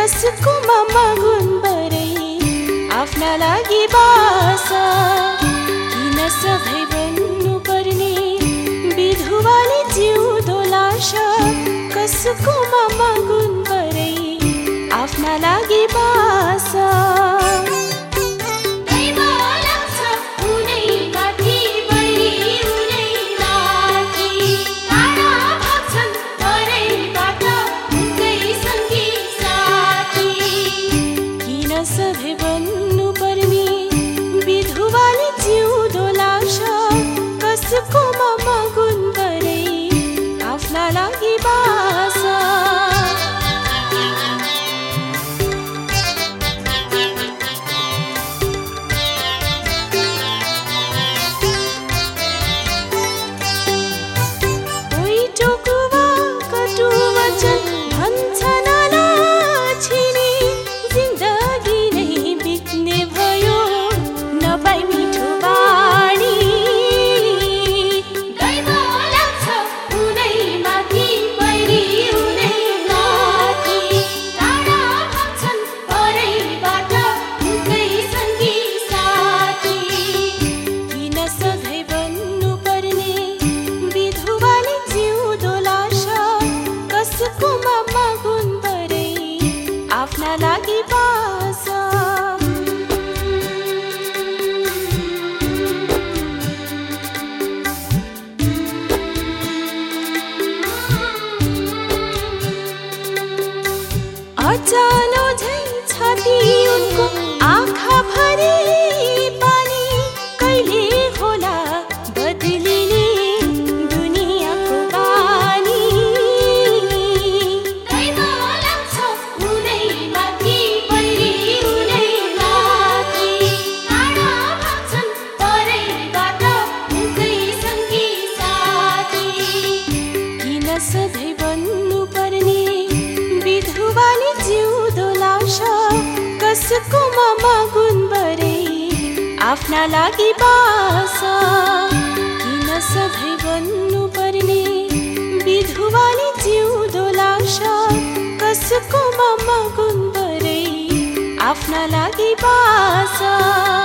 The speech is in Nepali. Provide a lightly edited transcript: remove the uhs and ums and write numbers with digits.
कसको मगुन बरै आफ्ना लागि बासा किन सधैँ बन्नु पर्ने विधुवाले जिउँदो लासा कसको मगुन बरै आफ्ना लागि बासा सधैँ बन्नु पर्ने विधुवाले जिउँदो लासा कसको मगुन बरै आफ्ना लागि बासा कोही टोकुवा कटु वचन भन्छन् छिनी जिन्दगी नै बित्ने भयो नपाई मिठो बाणी दैव लाग्छ उनै माथि बैरी उनै माथि टाढा भन्छन् परैबाट उनकै सङ्गी साथी किन सधैँ बन्नु पर्ने विधुवाले जिउँदो लासा कसको मगुन बरै आफ्ना लागि बासा अचानो झै छाती उनको आँखा भरी पानी कहिले होला बदलिने दुनियाँको बानी दैव लाग्छ उनै माथि बैरी उनै माथि टाढा भन्छन् परैबाट उनकै सङ्गी साथी किन सधैँ बन्नु पर्ने विधुवाले जिउँदो लासा कसको मगुन बरै आफ्ना लागि बासा किन सधैँ बन्नु पर्ने विधुवाले जिउँदो लासा कसको मगुन बरै आफ्ना लागि बासा